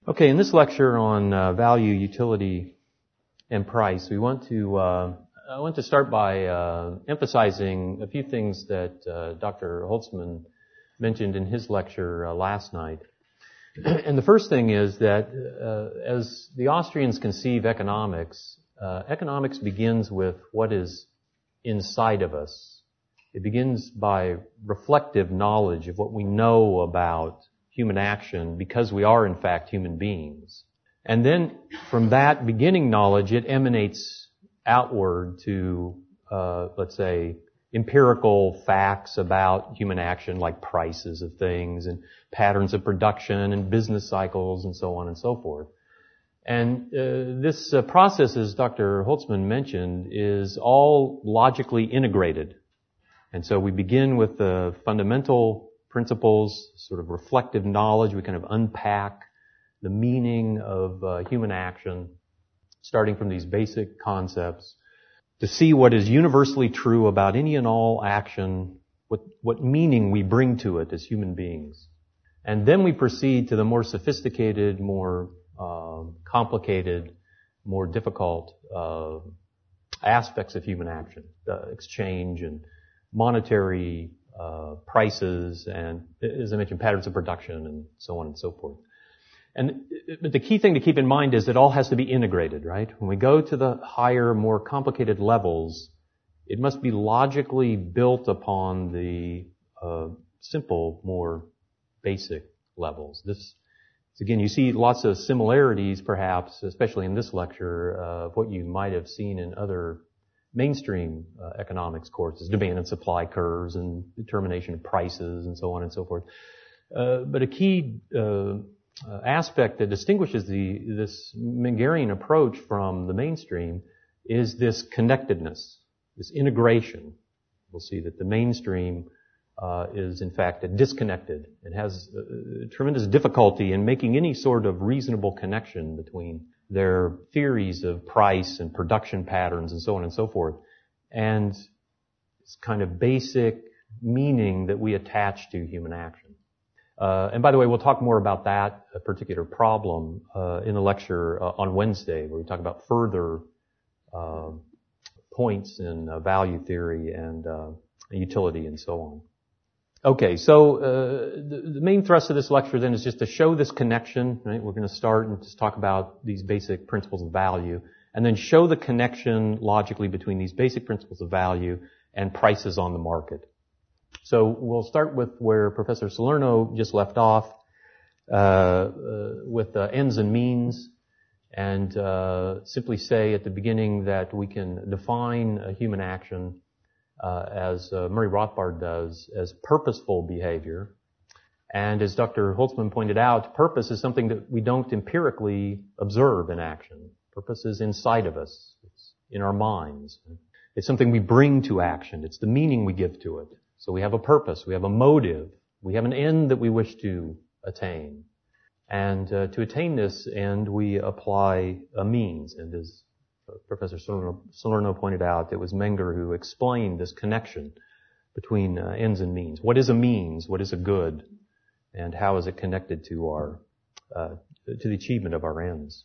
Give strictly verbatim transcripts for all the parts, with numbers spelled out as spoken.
Okay, in this lecture on uh, value, utility, and price, we want to uh, I want to start by uh, emphasizing a few things that uh, Doctor Holtzman mentioned in his lecture uh, last night. And the first thing is that uh, as the Austrians conceive economics, uh, economics begins with what is inside of us. It begins by reflective knowledge of what we know about human action because we are in fact human beings. And then from that beginning knowledge, it emanates outward to, uh, let's say, empirical facts about human action like prices of things and patterns of production and business cycles and so on and so forth. And uh, this uh, process, as Doctor Holtzman mentioned, is all logically integrated. And so we begin with the fundamental principles, sort of reflective knowledge. We kind of unpack the meaning of uh, human action, starting from these basic concepts, to see what is universally true about any and all action, what, what meaning we bring to it as human beings. And then we proceed to the more sophisticated, more uh, complicated, more difficult uh, aspects of human action, uh, exchange and monetary uh, prices and, as I mentioned, patterns of production and so on and so forth. And but the key thing to keep in mind is it all has to be integrated, right? When we go to the higher, more complicated levels, it must be logically built upon the uh, simple, more basic levels. This, again, you see lots of similarities, perhaps, especially in this lecture, uh, of what you might have seen in other mainstream uh, economics courses, demand and supply curves and determination of prices and so on and so forth. Uh, but a key uh, uh, aspect that distinguishes the this Mengerian approach from the mainstream is this connectedness, this integration. We'll see that the mainstream uh, is in fact disconnected and has uh, tremendous difficulty in making any sort of reasonable connection between their theories of price and production patterns and so on and so forth, and this kind of basic meaning that we attach to human action. Uh, and by the way, we'll talk more about that particular problem uh, in a lecture uh, on Wednesday, where we talk about further uh, points in uh, value theory and uh, utility and so on. Okay, so uh, the, the main thrust of this lecture then is just to show this connection, right? We're going to start and just talk about these basic principles of value, and then show the connection logically between these basic principles of value and prices on the market. So we'll start with where Professor Salerno just left off, uh, uh with uh, ends and means, and uh simply say at the beginning that we can define a human action Uh, as uh, Murray Rothbard does, as purposeful behavior. And as Doctor Holtzman pointed out, purpose is something that we don't empirically observe in action. Purpose is inside of us. It's in our minds. It's something we bring to action. It's the meaning we give to it. So we have a purpose. We have a motive. We have an end that we wish to attain. And uh, to attain this end, we apply a means. And as Professor Salerno, Salerno pointed out, it was Menger who explained this connection between uh, ends and means. What is a means? What is a good? And how is it connected to our, uh, to the achievement of our ends?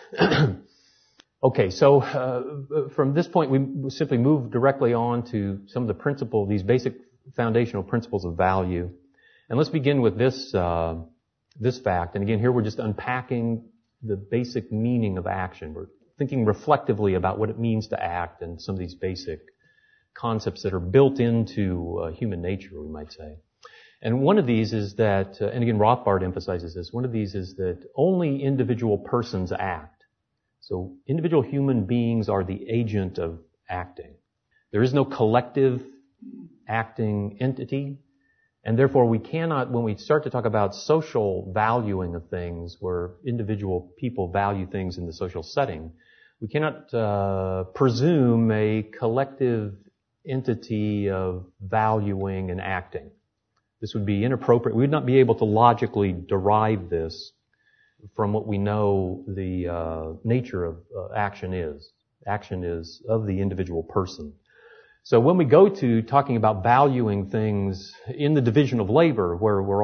Okay, so uh, from this point, we simply move directly on to some of the principle, these basic foundational principles of value. And let's begin with this, uh, this fact. And again, here we're just unpacking the basic meaning of action. We're thinking reflectively about what it means to act and some of these basic concepts that are built into uh, human nature, we might say. And one of these is that, uh, and again, Rothbard emphasizes this, one of these is that only individual persons act. So individual human beings are the agent of acting. There is no collective acting entity, and therefore we cannot, when we start to talk about social valuing of things, where individual people value things in the social setting, we cannot uh, presume a collective entity of valuing and acting. This would be inappropriate. We would not be able to logically derive this from what we know the uh, nature of uh, action is. Action is of the individual person. So when we go to talking about valuing things in the division of labor, where we're all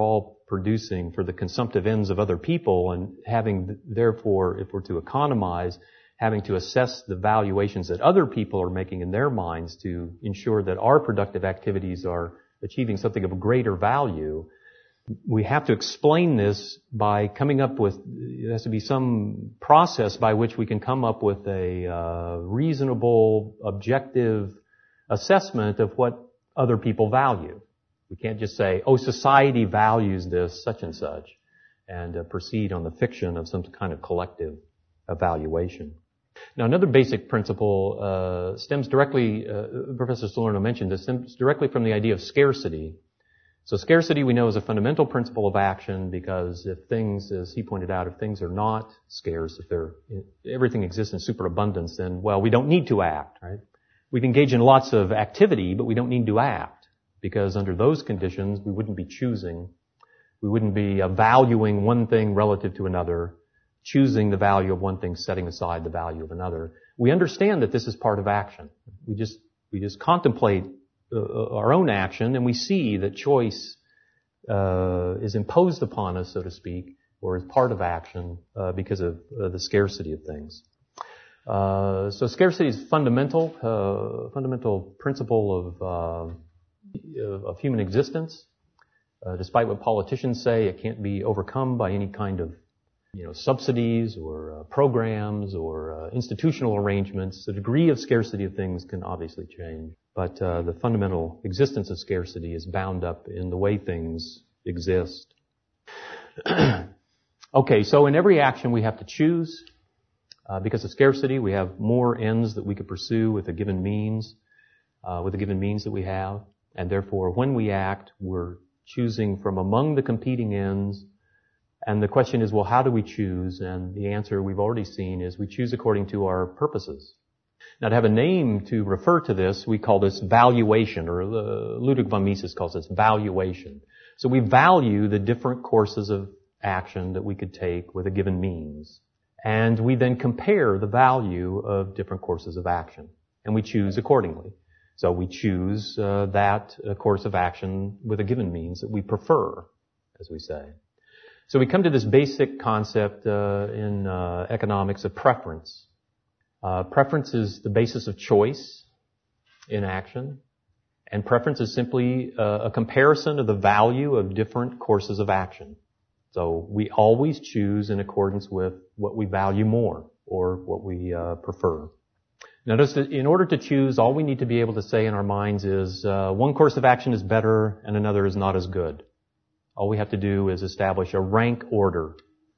producing for the consumptive ends of other people, and having, therefore, if we're to economize, having to assess the valuations that other people are making in their minds to ensure that our productive activities are achieving something of greater value, we have to explain this by coming up with, there has to be some process by which we can come up with a uh, reasonable, objective assessment of what other people value. We can't just say, oh, society values this, such and such, and uh, proceed on the fiction of some kind of collective evaluation. Now, another basic principle uh, stems directly, uh, Professor Salerno mentioned this, stems directly from the idea of scarcity. So scarcity, we know, is a fundamental principle of action, because if things, as he pointed out, if things are not scarce, if they're, everything exists in superabundance, then, well, we don't need to act, right? We can engage in lots of activity, but we don't need to act, because under those conditions, we wouldn't be choosing, we wouldn't be uh, valuing one thing relative to another, choosing the value of one thing, setting aside the value of another. We understand that this is part of action. We just, we just contemplate uh, our own action, and we see that choice uh, is imposed upon us, so to speak, or is part of action uh, because of uh, the scarcity of things. Uh, so scarcity is fundamental, uh, fundamental principle of, uh, of human existence. Uh, despite what politicians say, it can't be overcome by any kind of, you know, subsidies or uh, programs or uh, institutional arrangements. The degree of scarcity of things can obviously change, but uh, the fundamental existence of scarcity is bound up in the way things exist. Okay, so in every action we have to choose. Uh, because of scarcity, we have more ends that we could pursue with a given means, uh, with the given means that we have. And therefore, when we act, we're choosing from among the competing ends. And the question is, well, how do we choose? And the answer we've already seen is we choose according to our purposes. Now, to have a name to refer to this, we call this valuation, or uh, Ludwig von Mises calls this valuation. So we value the different courses of action that we could take with a given means. And we then compare the value of different courses of action. And we choose accordingly. So we choose uh, that uh, course of action with a given means that we prefer, as we say. So we come to this basic concept uh, in uh, economics of preference. Uh, preference is the basis of choice in action. And preference is simply uh, a comparison of the value of different courses of action. So we always choose in accordance with what we value more or what we uh, prefer. Notice that in order to choose, all we need to be able to say in our minds is uh, one course of action is better and another is not as good. All we have to do is establish a rank order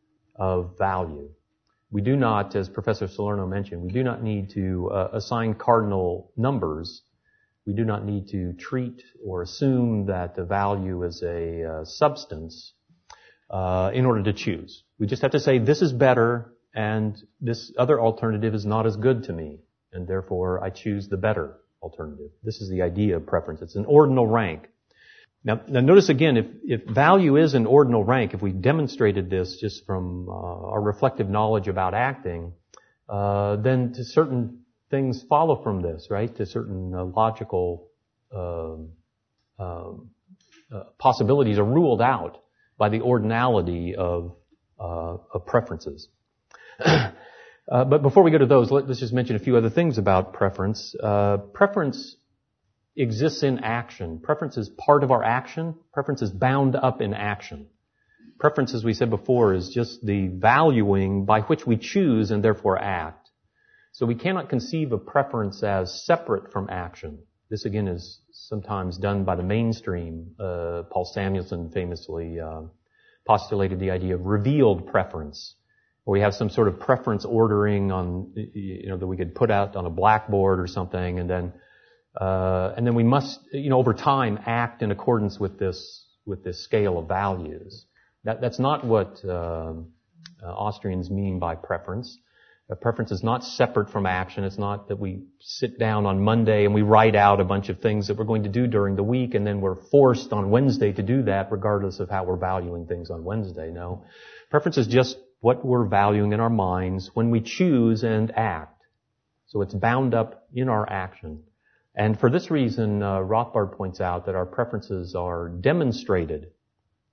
of value. We do not, as Professor Salerno mentioned, we do not need to uh, assign cardinal numbers. We do not need to treat or assume that the value is a uh, substance Uh, in order to choose. We just have to say, this is better, and this other alternative is not as good to me, and therefore I choose the better alternative. This is the idea of preference. It's an ordinal rank. Now, now notice again, if, if value is an ordinal rank, if we demonstrated this just from uh, our reflective knowledge about acting, uh, then to certain things follow from this, right? To certain uh, logical uh, uh, uh, possibilities are ruled out by the ordinality of, uh, of preferences. uh, but before we go to those, let, let's just mention a few other things about preference. Uh, preference exists in action. Preference is part of our action. Preference is bound up in action. Preference, as we said before, is just the valuing by which we choose and therefore act. So we cannot conceive of preference as separate from action. This, again, is sometimes done by the mainstream. Uh, Paul Samuelson famously uh, postulated the idea of revealed preference, where we have some sort of preference ordering on, you know, that we could put out on a blackboard or something, and then, uh, and then we must, you know, over time act in accordance with this, with this scale of values. That, that's not what uh, uh, Austrians mean by preference. A preference is not separate from action. It's not that we sit down on Monday and we write out a bunch of things that we're going to do during the week, and then we're forced on Wednesday to do that regardless of how we're valuing things on Wednesday. No. Preference is just what we're valuing in our minds when we choose and act. So it's bound up in our action. And for this reason, uh, Rothbard points out that our preferences are demonstrated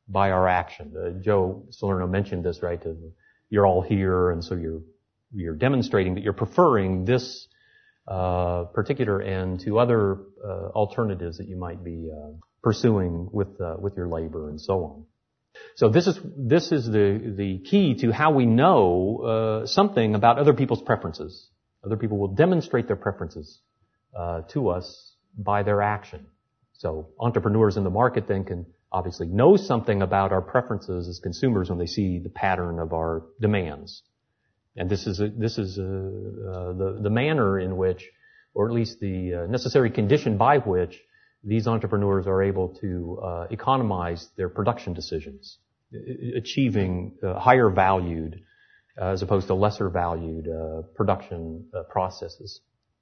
by our action. Uh, Joe Salerno mentioned this, right? Uh, you're all here, and so you're you're demonstrating that you're preferring this uh, particular end to other uh, alternatives that you might be uh, pursuing with uh, with your labor and so on. So this is this is the the key to how we know uh, something about other people's preferences. Other people will demonstrate their preferences uh, to us by their action. So entrepreneurs in the market then can obviously know something about our preferences as consumers when they see the pattern of our demands. And this is a, this is a, uh, the the manner in which, or at least the uh, necessary condition by which, these entrepreneurs are able to uh, economize their production decisions, achieving uh, higher valued uh, as opposed to lesser valued uh, production uh, processes.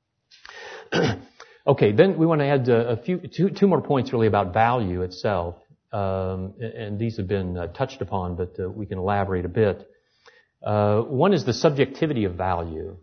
Okay, then we want to add uh, a few two, two more points really about value itself, um, and these have been uh, touched upon, but uh, we can elaborate a bit. Uh, one is the subjectivity of value.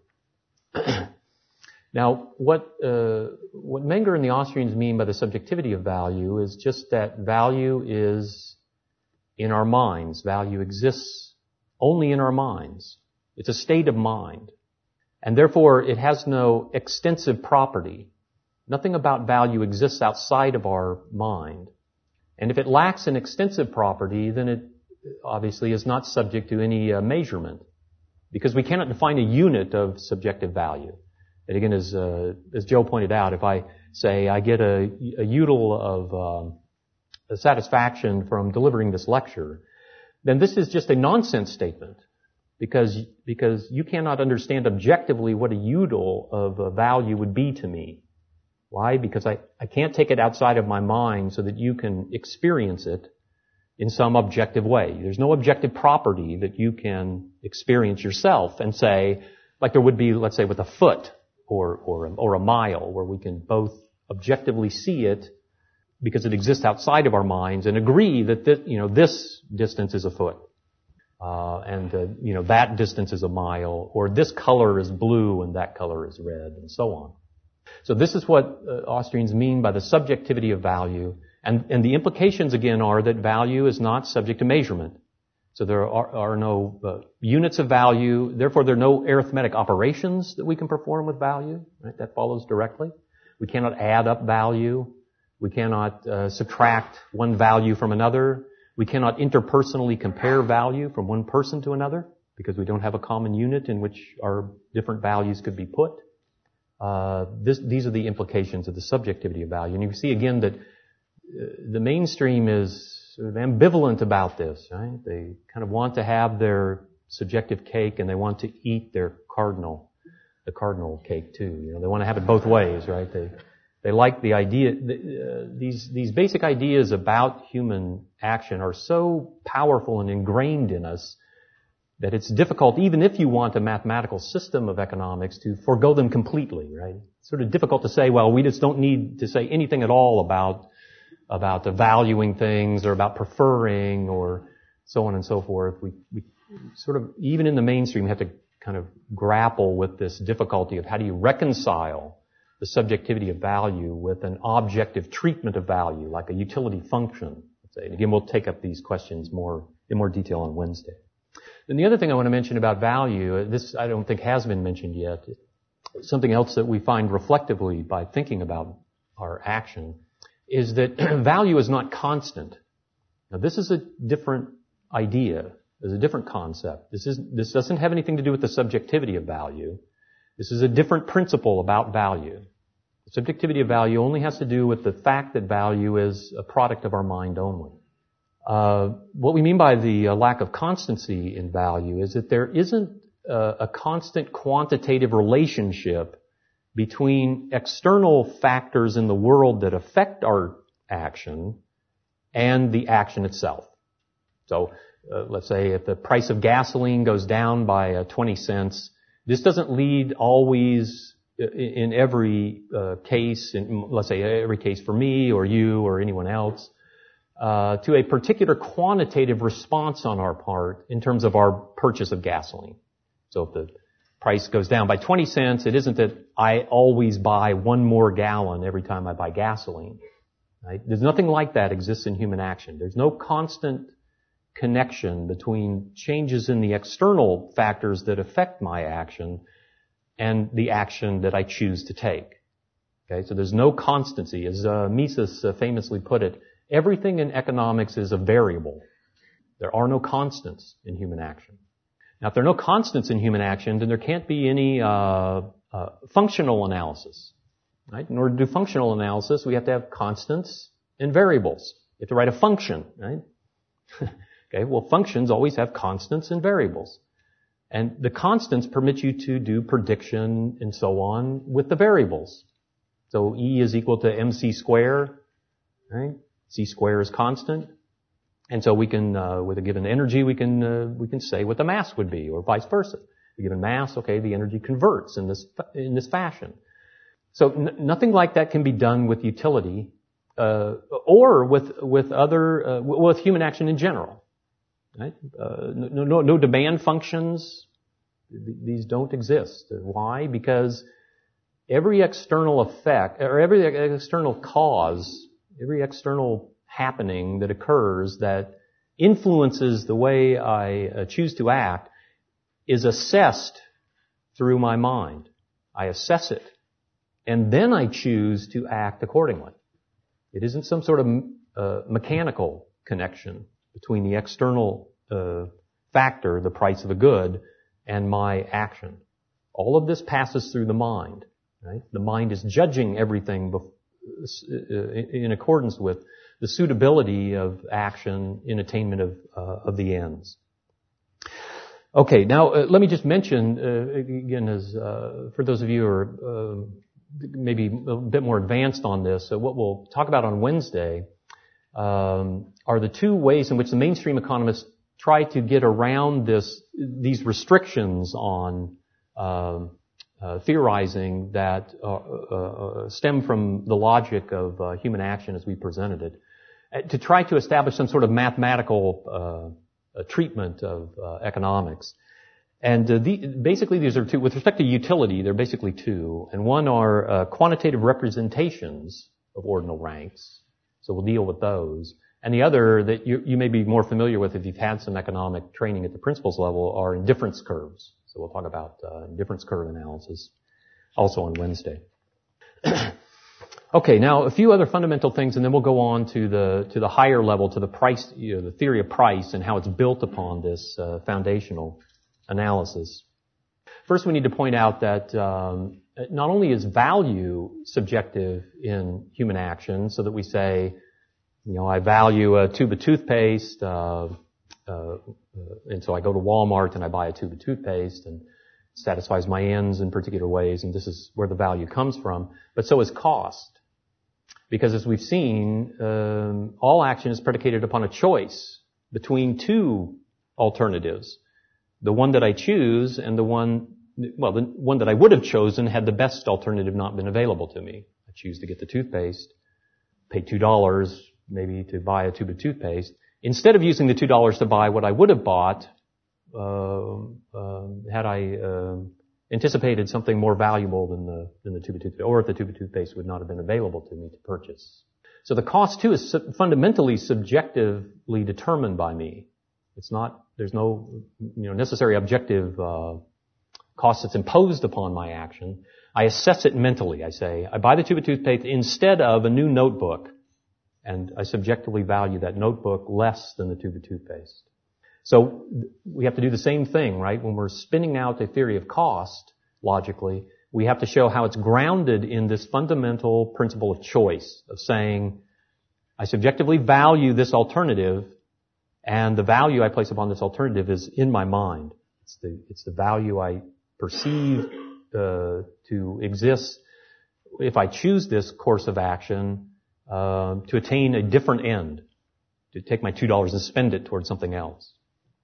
Now, what uh, what Menger and the Austrians mean by the subjectivity of value is just that value is in our minds. Value exists only in our minds. It's a state of mind. And therefore, it has no extensive property. Nothing about value exists outside of our mind. And if it lacks an extensive property, then it obviously is not subject to any uh, measurement, because we cannot define a unit of subjective value. And again, as uh, as Joe pointed out, if I say I get a, a udel of um, a satisfaction from delivering this lecture, then this is just a nonsense statement, because because you cannot understand objectively what a udel of uh, value would be to me. Why? Because I, I can't take it outside of my mind so that you can experience it in some objective way. There's no objective property that you can experience yourself and say, like there would be, let's say, with a foot or or or a mile, where we can both objectively see it because it exists outside of our minds and agree that this, you know, this distance is a foot, uh, and uh, you know that distance is a mile, or this color is blue and that color is red, and so on. So this is what uh, Austrians mean by the subjectivity of value. And, and the implications, again, are that value is not subject to measurement. So there are, are no uh, units of value. Therefore, there are no arithmetic operations that we can perform with value. Right? That follows directly. We cannot add up value. We cannot uh, subtract one value from another. We cannot interpersonally compare value from one person to another, because we don't have a common unit in which our different values could be put. Uh, this, these are the implications of the subjectivity of value. And you see again that uh, the mainstream is sort of ambivalent about this, right? They kind of want to have their subjective cake and they want to eat their cardinal, the cardinal cake too. You know, they want to have it both ways, right? They, they like the idea, uh, these, these basic ideas about human action are so powerful and ingrained in us that it's difficult, even if you want a mathematical system of economics, to forego them completely, right? It's sort of difficult to say, well, we just don't need to say anything at all about, about the valuing things or about preferring or so on and so forth. We, we sort of, even in the mainstream, have to kind of grapple with this difficulty of how do you reconcile the subjectivity of value with an objective treatment of value, like a utility function. Let's say. And again, we'll take up these questions more, in more detail on Wednesday. And the other thing I want to mention about value, this I don't think has been mentioned yet, something else that we find reflectively by thinking about our action, is that value is not constant. Now this is a different idea, is a different concept. This is, this doesn't have anything to do with the subjectivity of value. This is a different principle about value. The subjectivity of value only has to do with the fact that value is a product of our mind only. Uh, what we mean by the uh, lack of constancy in value is that there isn't uh, a constant quantitative relationship between external factors in the world that affect our action and the action itself. So, uh, let's say if the price of gasoline goes down by uh, twenty cents, this doesn't lead always in, in every uh, case, in, let's say every case for me or you or anyone else, Uh, to a particular quantitative response on our part in terms of our purchase of gasoline. So if the price goes down by twenty cents, it isn't that I always buy one more gallon every time I buy gasoline. Right? There's nothing like that exists in human action. There's no constant connection between changes in the external factors that affect my action and the action that I choose to take. Okay, so there's no constancy. As uh, Mises uh, famously put it, everything in economics is a variable. There are no constants in human action. Now, if there are no constants in human action, then there can't be any uh, uh, functional analysis. Right? In order to do functional analysis, we have to have constants and variables. You have to write a function, right? Okay, well, functions always have constants and variables. And the constants permit you to do prediction and so on with the variables. So E is equal to mc squared, right? C squared is constant. And so we can, uh, with a given energy, we can, uh, we can say what the mass would be, or vice versa. A given mass, okay, the energy converts in this, in this fashion. So n- nothing like that can be done with utility, uh, or with, with other, uh, with human action in general. Right? Uh, no, no, no demand functions. These don't exist. Why? Because every external effect, or every external cause, every external happening that occurs that influences the way I uh, choose to act is assessed through my mind. I assess it, and then I choose to act accordingly. It isn't some sort of uh, mechanical connection between the external uh, factor, the price of a good, and my action. All of this passes through the mind. Right? The mind is judging everything bef- in accordance with the suitability of action in attainment of, uh, of the ends. Okay, now uh, let me just mention uh, again, as uh, for those of you who are uh, maybe a bit more advanced on this, uh, what we'll talk about on Wednesday um, are the two ways in which the mainstream economists try to get around this, these restrictions on um, uh, theorizing that uh, uh, stem from the logic of uh, human action as we presented it, uh, to try to establish some sort of mathematical uh, treatment of uh, economics. And uh, the, basically these are two, with respect to utility, they're basically two. And one are uh, quantitative representations of ordinal ranks. So we'll deal with those. And the other that you, you may be more familiar with if you've had some economic training at the principles level are indifference curves. So we'll talk about uh, indifference curve analysis also on Wednesday. Okay, now a few other fundamental things, and then we'll go on to the to the higher level, to the price, you know, the theory of price and how it's built upon this uh, foundational analysis. First, we need to point out that um, not only is value subjective in human action, so that we say, you know, I value a tube of toothpaste, uh, uh, and so I go to Walmart and I buy a tube of toothpaste, and it satisfies my ends in particular ways, and this is where the value comes from. But so is cost. Because as we've seen, um, all action is predicated upon a choice between two alternatives. The one that I choose and the one, well, the one that I would have chosen had the best alternative not been available to me. I choose to get the toothpaste, pay two dollars maybe to buy a tube of toothpaste. Instead of using the two dollars to buy what I would have bought, uh, uh, had I uh, anticipated something more valuable than the than the tube of toothpaste, or if the tube of toothpaste would not have been available to me to purchase. So the cost too is su- fundamentally subjectively determined by me. It's not, there's no, you know, necessary objective uh, cost that's imposed upon my action. I assess it mentally. I say, I buy the tube of toothpaste instead of a new notebook, and I subjectively value that notebook less than the tube of toothpaste. So we have to do the same thing, right? When we're spinning out a theory of cost, logically, we have to show how it's grounded in this fundamental principle of choice, of saying, I subjectively value this alternative, and the value I place upon this alternative is in my mind. It's the, it's the value I perceive uh, to exist if I choose this course of action uh, to attain a different end, to take my two dollars and spend it towards something else.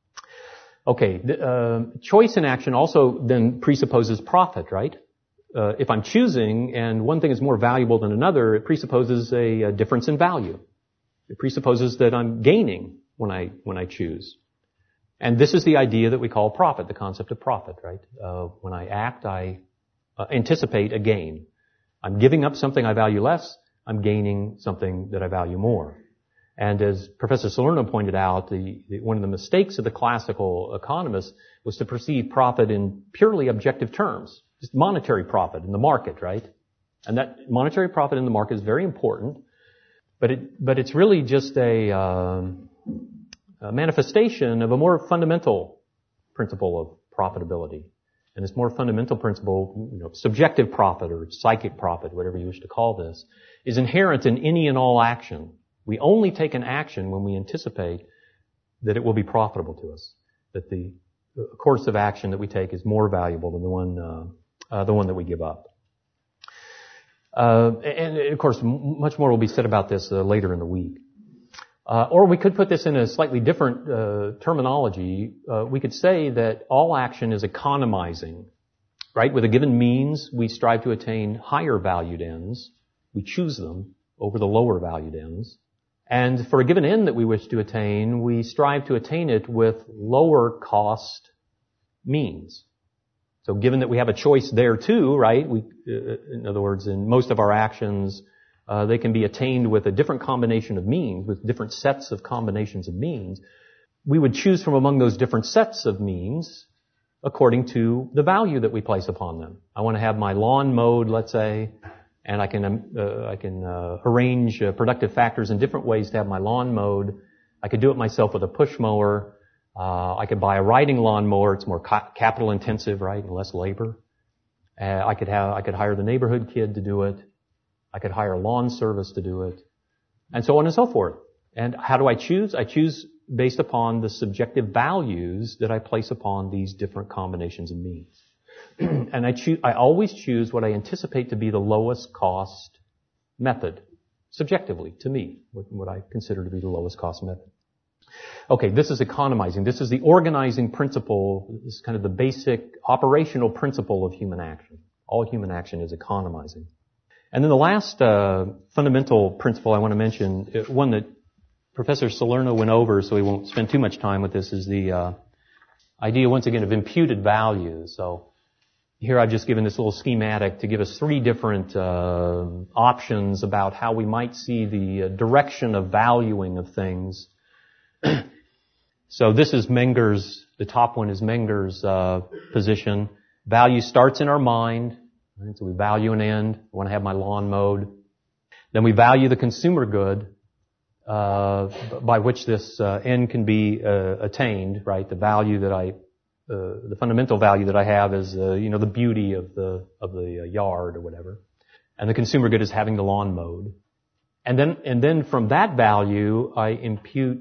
Okay, the, uh, choice in action also then presupposes profit, right? Uh, if I'm choosing and one thing is more valuable than another, it presupposes a, a difference in value. It presupposes that I'm gaining when I when I choose. And this is the idea that we call profit, the concept of profit, right? Uh, when I act, I uh, anticipate a gain. I'm giving up something I value less. I'm gaining something that I value more. And as Professor Salerno pointed out, the, the, one of the mistakes of the classical economists was to perceive profit in purely objective terms, just monetary profit in the market, right? And that monetary profit in the market is very important, but it, but it's really just a, uh, a manifestation of a more fundamental principle of profitability. And this more fundamental principle, you know, subjective profit or psychic profit, whatever you wish to call this, is inherent in any and all action. We only take an action when we anticipate that it will be profitable to us, that the course of action that we take is more valuable than the one, uh, uh, the one that we give up. Uh, and of course, much more will be said about this uh, later in the week. Uh, or we could put this in a slightly different uh, terminology. Uh, we could say that all action is economizing, right? With a given means, we strive to attain higher valued ends. We choose them over the lower valued ends. And for a given end that we wish to attain, we strive to attain it with lower cost means. So given that we have a choice there too, right? We, uh, in other words, in most of our actions, uh, they can be attained with a different combination of means, with different sets of combinations of means. We would choose from among those different sets of means according to the value that we place upon them. I want to have my lawn mowed, let's say, and I can uh, I can uh, arrange uh, productive factors in different ways to have my lawn mowed. I could do it myself with a push mower. Uh, I could buy a riding lawnmower. It's more ca- capital intensive, right, and less labor. Uh, I could have I could hire the neighborhood kid to do it. I could hire a lawn service to do it, and so on and so forth. And how do I choose? I choose based upon the subjective values that I place upon these different combinations of means. And I choose, I always choose what I anticipate to be the lowest cost method, subjectively, to me, what, what I consider to be the lowest cost method. Okay, this is economizing. This is the organizing principle. This is kind of the basic operational principle of human action. All human action is economizing. And then the last uh, fundamental principle I want to mention, one that Professor Salerno went over, so we won't spend too much time with this, is the uh, idea, once again, of imputed value. So here I've just given this little schematic to give us three different uh, options about how we might see the uh, direction of valuing of things. So this is Menger's, the top one is Menger's uh, position. Value starts in our mind. Right? So we value an end. I want to have my lawn mowed. Then we value the consumer good uh, by which this uh, end can be uh, attained, right? The value that I Uh, the fundamental value that I have is, uh, you know, the beauty of the of the uh, yard or whatever, and the consumer good is having the lawn mowed, and then and then from that value I impute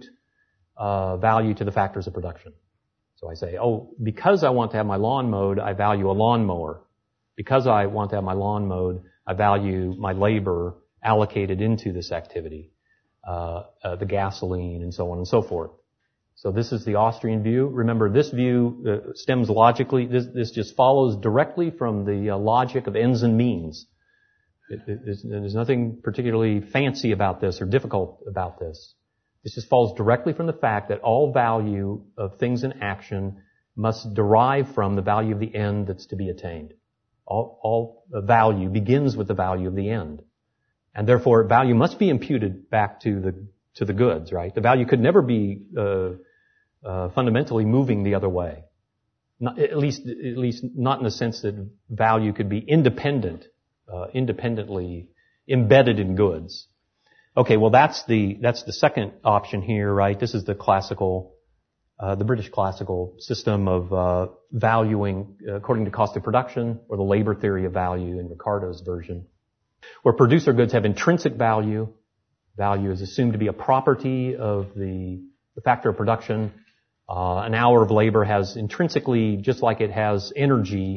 uh, value to the factors of production. So I say, oh, because I want to have my lawn mowed, I value a lawnmower. Because I want to have my lawn mowed, I value my labor allocated into this activity, uh, uh, the gasoline, and so on and so forth. So this is the Austrian view. Remember, this view uh, stems logically. This, this just follows directly from the uh, logic of ends and means. It, it, there's nothing particularly fancy about this or difficult about this. This just follows directly from the fact that all value of things in action must derive from the value of the end that's to be attained. All, all value begins with the value of the end. And therefore, value must be imputed back to the to the goods, right? The value could never be uh, uh, fundamentally moving the other way. Not, at least, at least not in the sense that value could be independent, uh, independently embedded in goods. Okay, well that's the that's the second option here, right? This is the classical, uh, the British classical system of uh, valuing according to cost of production, or the labor theory of value in Ricardo's version, where producer goods have intrinsic value. Value is assumed to be a property of the, the factor of production. Uh, an hour of labor has intrinsically, just like it has energy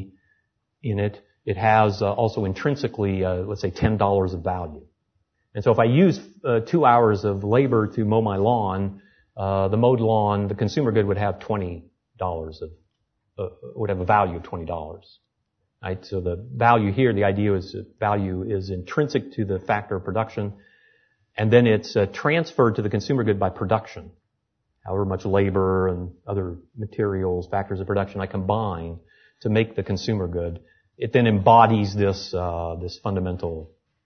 in it, it has uh, also intrinsically, uh, let's say, ten dollars of value. And so if I use uh, two hours of labor to mow my lawn, uh, the mowed lawn, the consumer good would have twenty dollars of, uh, would have a value of twenty dollars. Right? So the value here, the idea is that value is intrinsic to the factor of production. And then it's uh, transferred to the consumer good by production. However much labor and other materials, factors of production I combine to make the consumer good, it then embodies this uh, this fundamental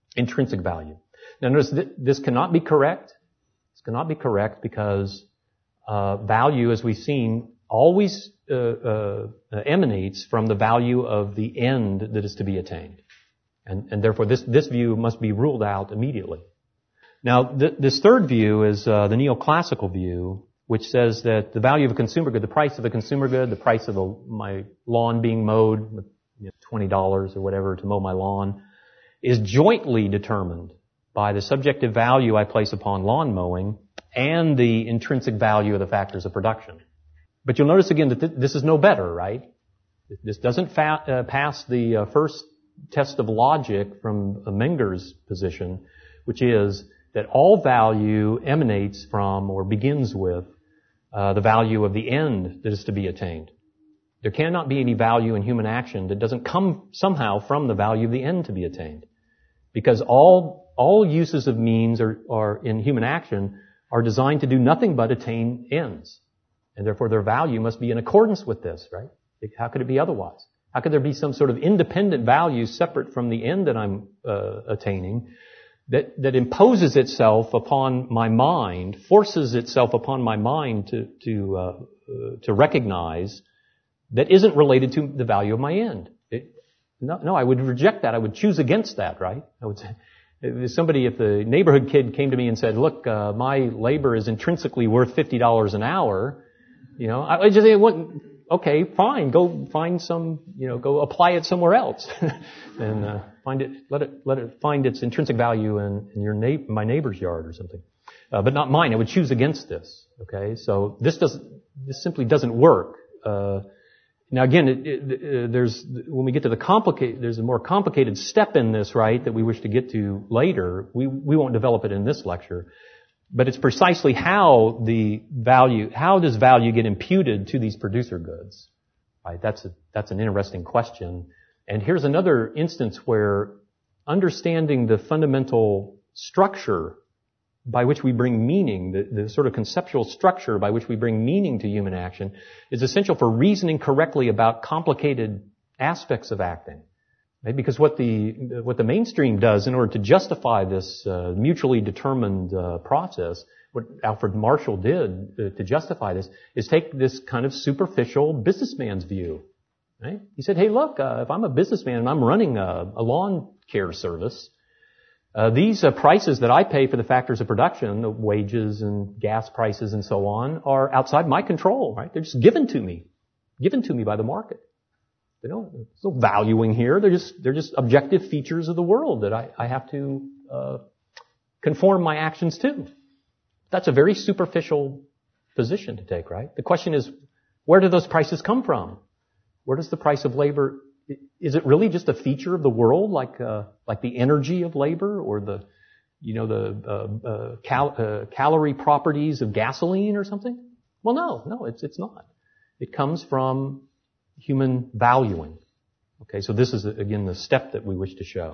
intrinsic value. Now notice th- this cannot be correct. This cannot be correct because uh, value, as we've seen, always uh, uh, emanates from the value of the end that is to be attained. And, and therefore this, this view must be ruled out immediately. Now th- this third view is uh, the neoclassical view, which says that the value of a consumer good, the price of a consumer good, the price of a, my lawn being mowed, with, you know, twenty dollars or whatever to mow my lawn, is jointly determined by the subjective value I place upon lawn mowing and the intrinsic value of the factors of production. But you'll notice again that th- this is no better, right? This doesn't fa- uh, pass the uh, first test of logic from Menger's position, which is that all value emanates from or begins with uh, the value of the end that is to be attained. There cannot be any value in human action that doesn't come somehow from the value of the end to be attained. Because all all uses of means are, are in human action are designed to do nothing but attain ends. And therefore their value must be in accordance with this, right? How could it be otherwise? How could there be some sort of independent value separate from the end that I'm uh, attaining that, that imposes itself upon my mind, forces itself upon my mind to, to, uh, uh, to recognize that isn't related to the value of my end? It, no, no, I would reject that. I would choose against that, right? I would say, if somebody, if the neighborhood kid came to me and said, look, uh, my labor is intrinsically worth fifty dollars an hour, you know, I, I just say, wouldn't, okay, fine, go find some, you know, go apply it somewhere else. and, uh, find it, let it, let it find its intrinsic value in, in your na- my neighbor's yard or something. Uh, but not mine. I would choose against this. Okay. So this doesn't, this simply doesn't work. Uh, Now again, it, it, uh, there's, when we get to the complicated, there's a more complicated step in this, right, that we wish to get to later. We, we won't develop it in this lecture. But it's precisely how the value, how does value get imputed to these producer goods? Right? That's a, that's an interesting question. And here's another instance where understanding the fundamental structure by which we bring meaning, the, the sort of conceptual structure by which we bring meaning to human action, is essential for reasoning correctly about complicated aspects of acting. Right? Because what the what the mainstream does in order to justify this uh, mutually determined uh, process, what Alfred Marshall did uh, to justify this, is take this kind of superficial businessman's view. Right? He said, "Hey, look, uh, if I'm a businessman and I'm running a, a lawn care service, Uh, these uh, prices that I pay for the factors of production, the wages and gas prices and so on, are outside my control, right? They're just given to me, given to me by the market. They don't, there's no valuing here. They're just, they're just objective features of the world that I, I have to uh, conform my actions to. That's a very superficial position to take, right? The question is, where do those prices come from? Where does the price of labor? Is it really just a feature of the world, like uh, like the energy of labor, or the, you know, the uh, uh, cal- uh, calorie properties of gasoline or something? Well, no, no, it's it's not. It comes from human valuing. Okay, so this is again the step that we wish to show.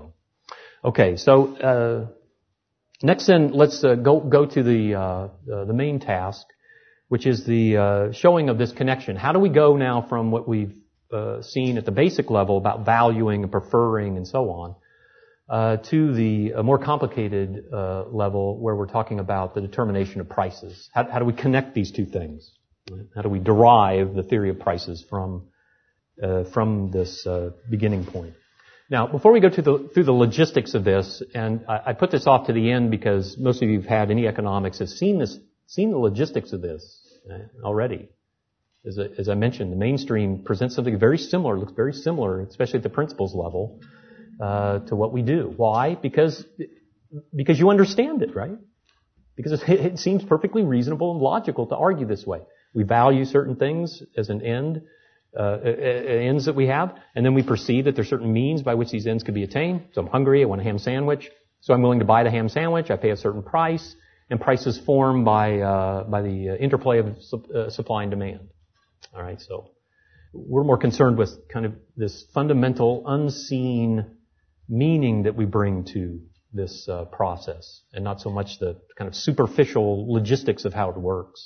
Okay, so uh, next then let's uh, go go to the uh, uh, the main task, which is the uh, showing of this connection. How do we go now from what we've Uh, seen at the basic level about valuing and preferring and so on, uh, to the uh, more complicated uh, level where we're talking about the determination of prices. How, how do we connect these two things? How do we derive the theory of prices from uh, from this uh, beginning point? Now, before we go to the, through the logistics of this, and I, I put this off to the end because most of you who've had any economics have seen this, seen the logistics of this uh, already. As I, as I mentioned, the mainstream presents something very similar, looks very similar, especially at the principles level, uh, to what we do. Why? Because, because you understand it, right? Because it, it seems perfectly reasonable and logical to argue this way. We value certain things as an end, uh, ends that we have, and then we perceive that there's certain means by which these ends could be attained. So I'm hungry, I want a ham sandwich, so I'm willing to buy the ham sandwich, I pay a certain price, and price is formed by, uh, by the interplay of uh, supply and demand. All right, so we're more concerned with kind of this fundamental, unseen meaning that we bring to this uh, process, and not so much the kind of superficial logistics of how it works.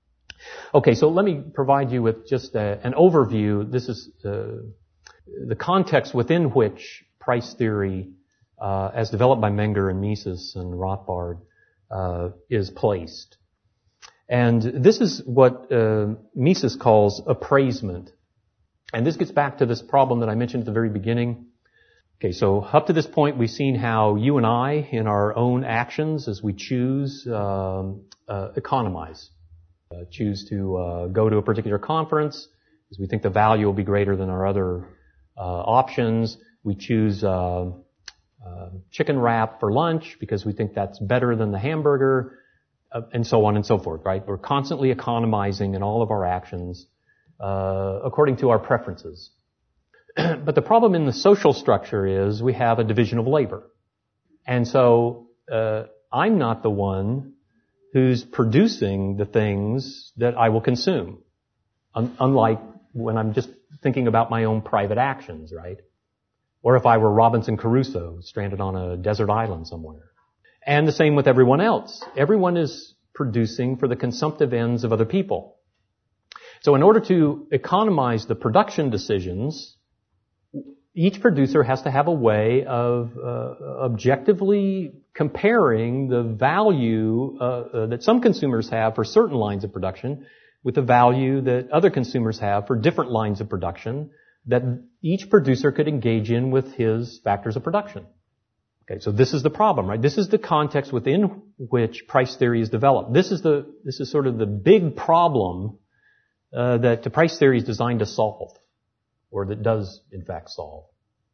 Okay, so let me provide you with just a, an overview. This is uh, the context within which price theory uh, as developed by Menger and Mises and Rothbard, uh, is placed. And this is what uh, Mises calls appraisement. And this gets back to this problem that I mentioned at the very beginning. Okay, so up to this point, we've seen how you and I, in our own actions, as we choose, um, uh, economize. Uh, choose to uh, go to a particular conference, because we think the value will be greater than our other uh, options. We choose uh, uh, chicken wrap for lunch, because we think that's better than the hamburger, uh, and so on and so forth, right? We're constantly economizing in all of our actions uh, according to our preferences. But the problem in the social structure is we have a division of labor. And so uh, I'm not the one who's producing the things that I will consume, Un- unlike when I'm just thinking about my own private actions, right? Or if I were Robinson Crusoe, stranded on a desert island somewhere. And the same with everyone else. Everyone is producing for the consumptive ends of other people. So in order to economize the production decisions, each producer has to have a way of uh, objectively comparing the value uh, uh, that some consumers have for certain lines of production with the value that other consumers have for different lines of production that each producer could engage in with his factors of production. Okay, so this is the problem, right? This is the context within which price theory is developed. This is the this is sort of the big problem uh, that the price theory is designed to solve, or that does, in fact, solve.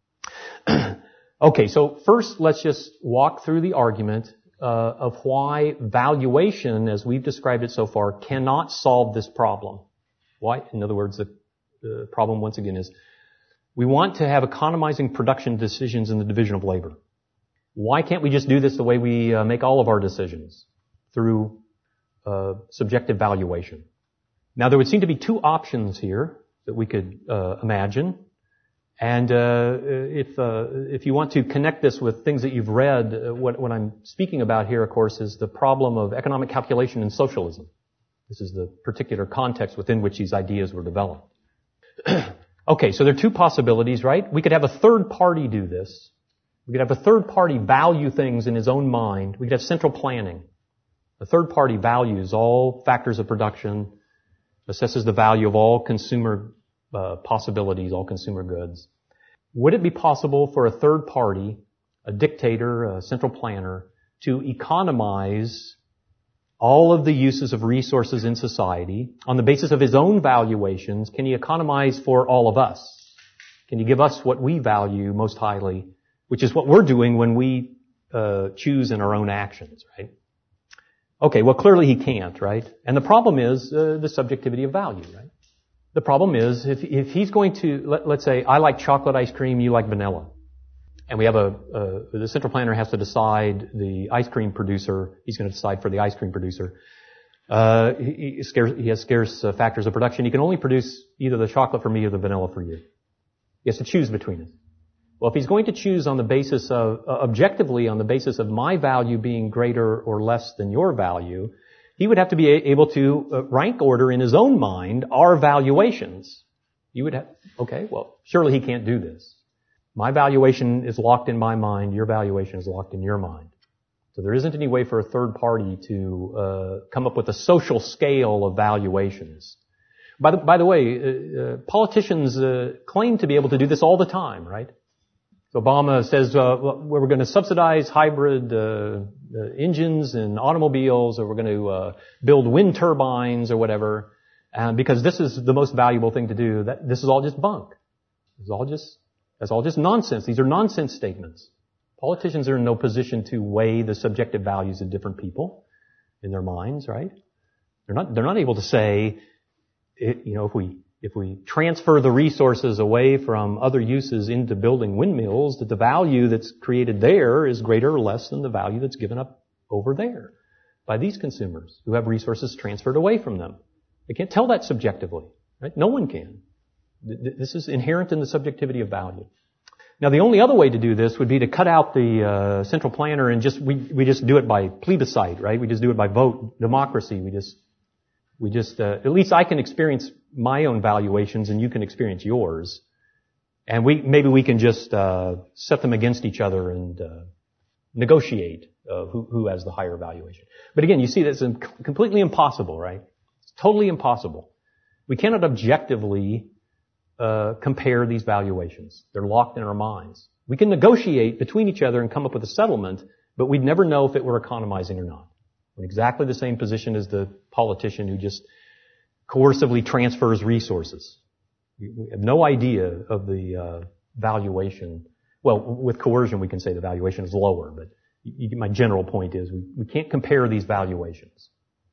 Okay, so first let's just walk through the argument uh, of why valuation, as we've described it so far, cannot solve this problem. Why? In other words, the, the problem, once again, is we want to have economizing production decisions in the division of labor. Why can't we just do this the way we uh, make all of our decisions? Through uh, subjective valuation. Now, there would seem to be two options here that we could uh, imagine. And uh, if uh, if you want to connect this with things that you've read, uh, what, what I'm speaking about here, of course, is the problem of economic calculation in socialism. This is the particular context within which these ideas were developed. Okay, so there are two possibilities, right? We could have a third party do this. We could have a third party value things in his own mind. We could have central planning. The third party values all factors of production, assesses the value of all consumer uh, possibilities, all consumer goods. Would it be possible for a third party, a dictator, a central planner, to economize all of the uses of resources in society on the basis of his own valuations? Can he economize for all of us? Can he give us what we value most highly, which is what we're doing when we uh, choose in our own actions, right? Okay, well, clearly he can't, right? And the problem is uh, the subjectivity of value, right? The problem is if if he's going to, let, let's say, I like chocolate ice cream, you like vanilla. And we have a, uh, the central planner has to decide the ice cream producer, he's going to decide for the ice cream producer. Uh, he, he, scarce, he has scarce uh, factors of production. He can only produce either the chocolate for me or the vanilla for you. He has to choose between it. Well, if he's going to choose on the basis of, uh, objectively on the basis of my value being greater or less than your value, he would have to be able to uh, rank order in his own mind our valuations. You would have, okay, well, surely he can't do this. My valuation is locked in my mind, your valuation is locked in your mind. So there isn't any way for a third party to uh, come up with a social scale of valuations. By the, by the way, uh, uh, politicians uh, claim to be able to do this all the time, right? So Obama says uh, we're going to subsidize hybrid uh, uh, engines in automobiles, or we're going to uh, build wind turbines or whatever, uh, because this is the most valuable thing to do. That this is all just bunk. It's all just that's all just nonsense. These are nonsense statements. Politicians are in no position to weigh the subjective values of different people in their minds, right? They're not they're not able to say, you know, if we If we transfer the resources away from other uses into building windmills, that the value that's created there is greater or less than the value that's given up over there by these consumers who have resources transferred away from them. They can't tell that subjectively, right? No one can. This is inherent in the subjectivity of value. Now, the only other way to do this would be to cut out the uh, central planner and just we we just do it by plebiscite, right? We just do it by vote, democracy. We just we just uh, at least I can experience my own valuations and you can experience yours. And we, maybe we can just, uh, set them against each other and, uh, negotiate, uh, who, who has the higher valuation. But again, you see that's completely impossible, right? It's totally impossible. We cannot objectively, uh, compare these valuations. They're locked in our minds. We can negotiate between each other and come up with a settlement, but we'd never know if it were economizing or not. We're in exactly the same position as the politician who just coercively transfers resources. We have no idea of the uh, valuation. Well, with coercion, we can say the valuation is lower, but you, my general point is we, we can't compare these valuations.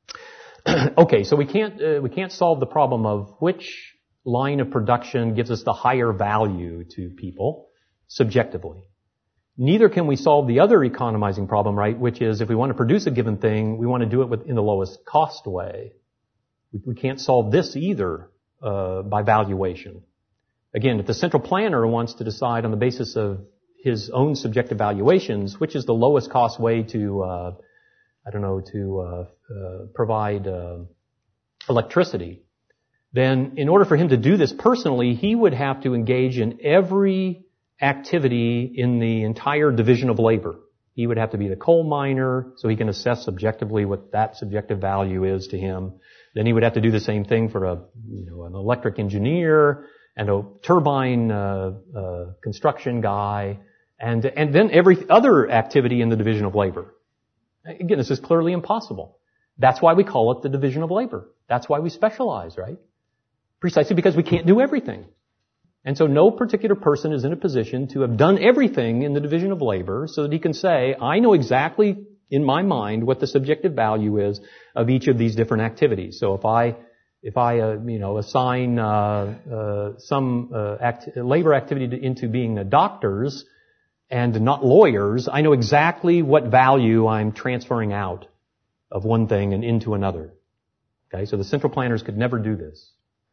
Okay, so we can't uh, we can't solve the problem of which line of production gives us the higher value to people subjectively. Neither can we solve the other economizing problem, right, which is if we want to produce a given thing, we want to do it with, in the lowest cost way. We, we can't solve this either uh, by valuation. Again, if the central planner wants to decide on the basis of his own subjective valuations, which is the lowest cost way to, uh, I don't know, to uh, uh, provide uh, electricity, then in order for him to do this personally, he would have to engage in every activity in the entire division of labor. He would have to be the coal miner, so he can assess subjectively what that subjective value is to him. Then he would have to do the same thing for a, you know, an electric engineer and a turbine uh, uh, construction guy, and and then every other activity in the division of labor. Again, this is clearly impossible. That's why we call it the division of labor. That's why we specialize, right? Precisely because we can't do everything. And so no particular person is in a position to have done everything in the division of labor so that he can say, I know exactly in my mind what the subjective value is of each of these different activities. So if I, if I, uh, you know, assign, uh, uh, some, uh, act- labor activity to, into being uh, doctors and not lawyers, I know exactly what value I'm transferring out of one thing and into another. Okay, so the central planners could never do this.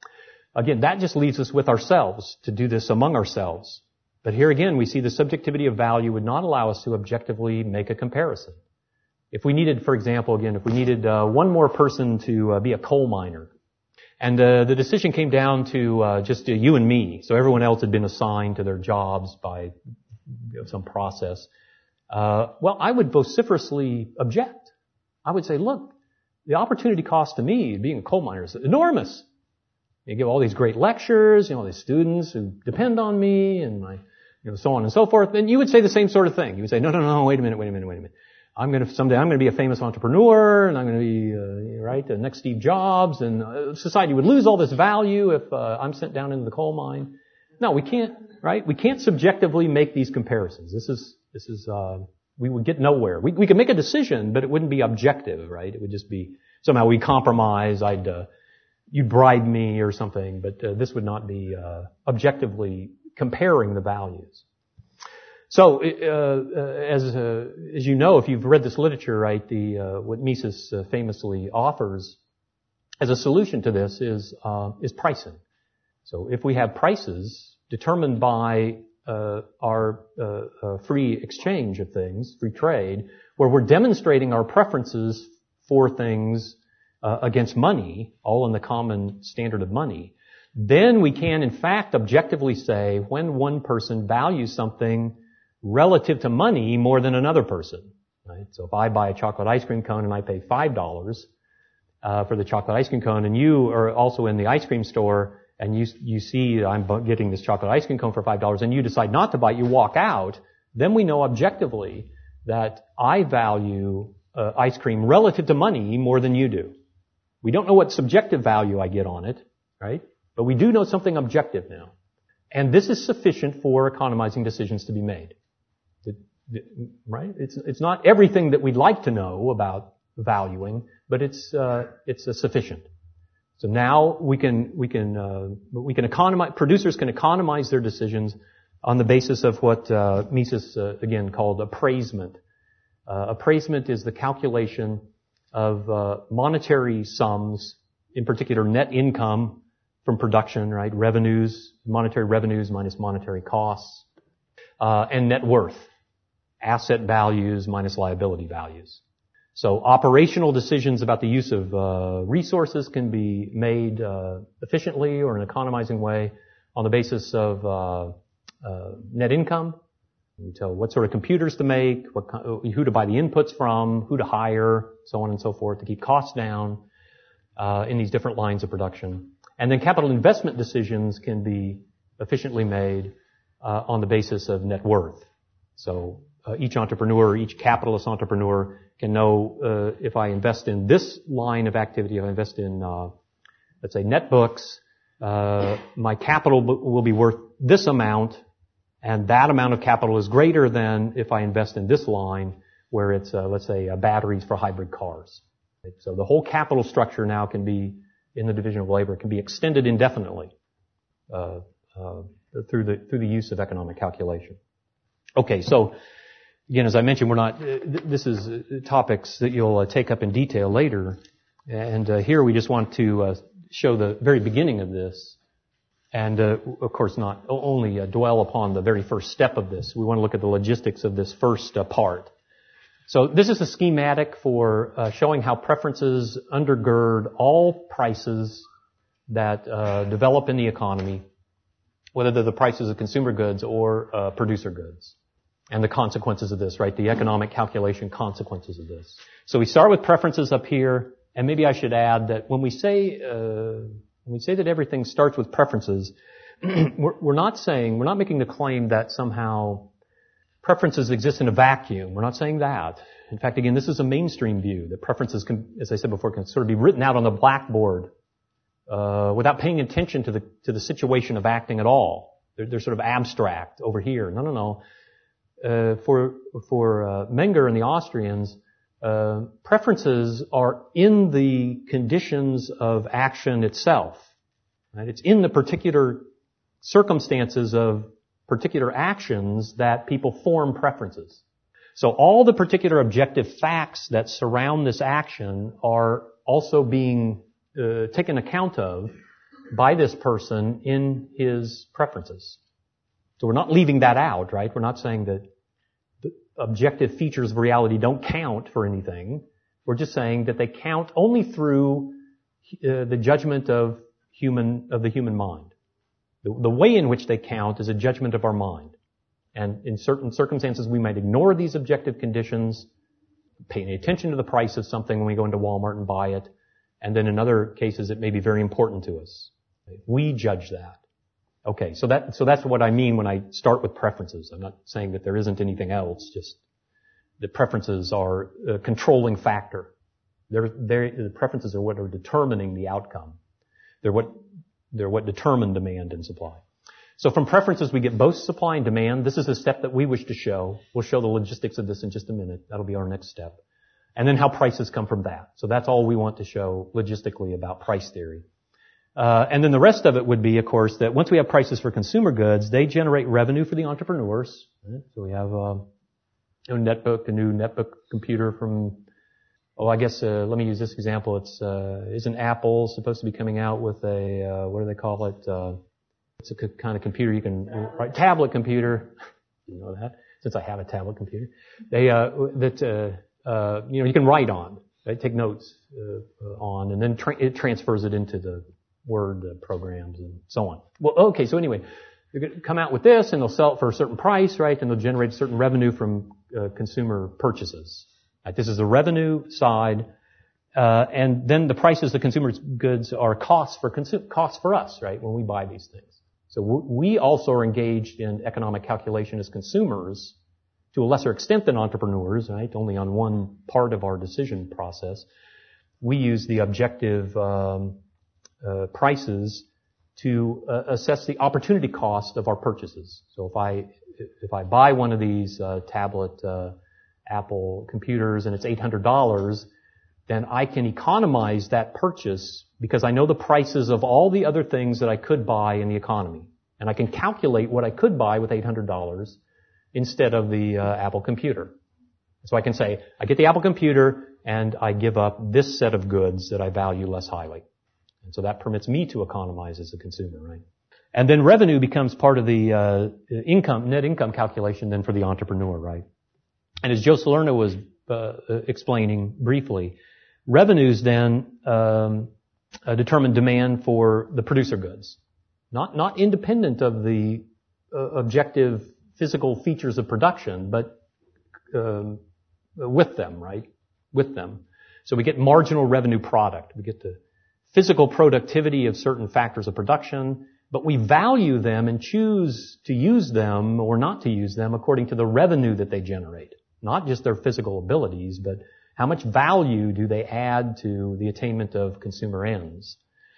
Again, that just leaves us with ourselves to do this among ourselves. But here again, we see the subjectivity of value would not allow us to objectively make a comparison. If we needed, for example, again, if we needed uh, one more person to uh, be a coal miner, and uh, the decision came down to uh, just uh, you and me, so everyone else had been assigned to their jobs by you know, some process, uh, well, I would vociferously object. I would say, look, the opportunity cost to me being a coal miner is enormous. You give all these great lectures, you know, all these students who depend on me and my, you know, so on and so forth. And you would say the same sort of thing. You would say, no, no, no, wait a minute, wait a minute, wait a minute. I'm going to, someday I'm going to be a famous entrepreneur and I'm going to be, uh, right, the next Steve Jobs, and uh, society would lose all this value if uh, I'm sent down into the coal mine. No, we can't, right? We can't subjectively make these comparisons. This is, this is, uh, we would get nowhere. We, we could make a decision, but it wouldn't be objective, right? It would just be somehow we compromise. I'd, uh, you'd bribe me or something, but uh, this would not be uh, objectively comparing the values. So, uh, uh, as uh, as you know, if you've read this literature, right, the uh, what Mises uh, famously offers as a solution to this is uh, is pricing. So, if we have prices determined by uh, our uh, uh, free exchange of things, free trade, where we're demonstrating our preferences for things Uh, against money, all in the common standard of money, then we can in fact objectively say when one person values something relative to money more than another person. Right? So if I buy a chocolate ice cream cone and I pay five dollars uh, for the chocolate ice cream cone, and you are also in the ice cream store and you you see I'm getting this chocolate ice cream cone for five dollars and you decide not to buy it, you walk out, then we know objectively that I value uh, ice cream relative to money more than you do. We don't know what subjective value I get on it, right? But we do know something objective now. And this is sufficient for economizing decisions to be made. Right? It's, it's not everything that we'd like to know about valuing, but it's, uh, it's uh, sufficient. So now we can, we can, uh, we can economize, producers can economize their decisions on the basis of what, uh, Mises, uh, again, called appraisement. Uh, appraisement is the calculation of uh, monetary sums, in particular net income from production, right? Revenues, monetary revenues minus monetary costs, uh, and net worth, asset values minus liability values. So operational decisions about the use of uh, resources can be made uh, efficiently or in an economizing way on the basis of uh, uh, net income. You tell what sort of computers to make, what, who to buy the inputs from, who to hire, so on and so forth, to keep costs down uh, in these different lines of production. And then capital investment decisions can be efficiently made uh, on the basis of net worth. So uh, each entrepreneur, each capitalist entrepreneur can know uh, if I invest in this line of activity, if I invest in, uh, let's say, netbooks, uh, my capital b- will be worth this amount. And that amount of capital is greater than if I invest in this line where it's, uh, let's say, uh, batteries for hybrid cars. So the whole capital structure now can be, in the division of labor, can be extended indefinitely uh, uh, through the through the use of economic calculation. Okay, so again, as I mentioned, we're not. Uh, this is uh, topics that you'll uh, take up in detail later, and uh, here we just want to uh, show the very beginning of this. And, uh, of course, not only uh, dwell upon the very first step of this. We want to look at the logistics of this first uh, part. So this is a schematic for uh, showing how preferences undergird all prices that uh, develop in the economy, whether they're the prices of consumer goods or uh, producer goods, and the consequences of this, right? The economic calculation consequences of this. So we start with preferences up here, and maybe I should add that when we say... Uh, When we say that everything starts with preferences, we're, we're not saying, we're not making the claim that somehow preferences exist in a vacuum. We're not saying that. In fact, again, this is a mainstream view, that preferences can, as I said before, can sort of be written out on the blackboard uh, without paying attention to the to the situation of acting at all. They're, they're sort of abstract over here. No, no, no. Uh, for for uh, Menger and the Austrians, Uh, preferences are in the conditions of action itself. Right? It's in the particular circumstances of particular actions that people form preferences. So all the particular objective facts that surround this action are also being uh, taken account of by this person in his preferences. So we're not leaving that out, right? We're not saying that objective features of reality don't count for anything. We're just saying that they count only through uh, the judgment of human of the human mind. The, the way in which they count is a judgment of our mind. And in certain circumstances, we might ignore these objective conditions, pay any attention to the price of something when we go into Walmart and buy it. And then in other cases, it may be very important to us. We judge that. Okay, so that so that's what I mean when I start with preferences. I'm not saying that there isn't anything else, just the preferences are a controlling factor. They're, they're, the preferences are what are determining the outcome. They're what they're what determine demand and supply. So from preferences, we get both supply and demand. This is the step that we wish to show. We'll show the logistics of this in just a minute. That'll be our next step. And then how prices come from that. So that's all we want to show logistically about price theory. Uh, and then the rest of it would be, of course, that once we have prices for consumer goods, they generate revenue for the entrepreneurs. Right? So we have uh, a netbook, a new netbook computer from, oh, I guess, uh, let me use this example. It's, uh, isn't Apple supposed to be coming out with a, uh, what do they call it? Uh, it's a c- kind of computer you can, right? Tablet computer. You know that? Since I have a tablet computer. They, uh, that, uh, uh, you know, you can write on, right? Take notes, uh, on, and then tra- it transfers it into the Word uh, programs and so on. Well, okay, so anyway, they're going to come out with this and they'll sell it for a certain price, right? And they'll generate certain revenue from uh, consumer purchases. Right? This is the revenue side. Uh, and then the prices of consumer goods are costs for consu- costs for us, right? When we buy these things. So we also are engaged in economic calculation as consumers to a lesser extent than entrepreneurs, right? Only on one part of our decision process. We use the objective, um, Uh, prices to uh, assess the opportunity cost of our purchases. So if I if I buy one of these uh, tablet uh, Apple computers and it's eight hundred dollars, then I can economize that purchase because I know the prices of all the other things that I could buy in the economy, and I can calculate what I could buy with eight hundred dollars instead of the uh, Apple computer. So I can say I get the Apple computer and I give up this set of goods that I value less highly. And so that permits me to economize as a consumer, right? And then revenue becomes part of the uh, income, net income calculation then for the entrepreneur, right? And as Joe Salerno was uh, explaining briefly, revenues then um, uh, determine demand for the producer goods, not not independent of the uh, objective physical features of production, but um, with them, right? With them. So we get marginal revenue product. We get the physical productivity of certain factors of production, but we value them and choose to use them or not to use them according to the revenue that they generate. Not just their physical abilities, but how much value do they add to the attainment of consumer ends.